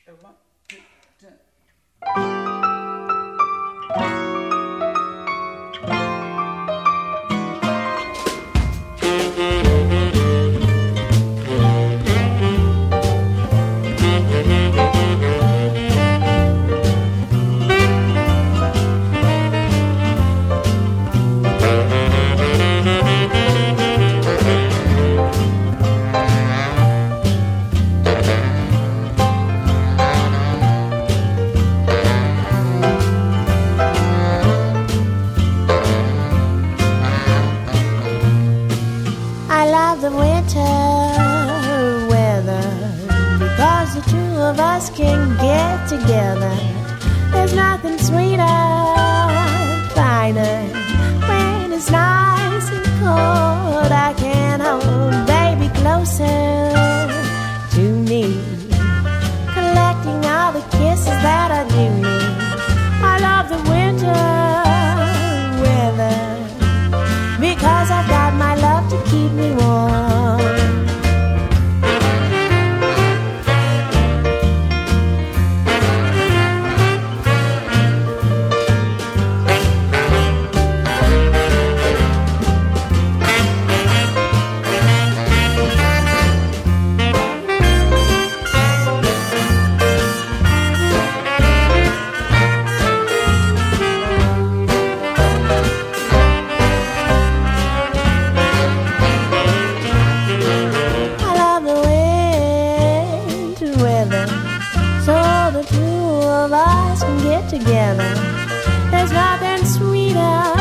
One, two, three. The winter weather, because the two of us can get together. There's nothing sweeter, finer, when it's nice and cold. I can hold baby closer to me, collecting all the kisses that I do need. I love the winter weather, because I've got my love to keep me warm. So the two of us can get together. There's nothing sweeter,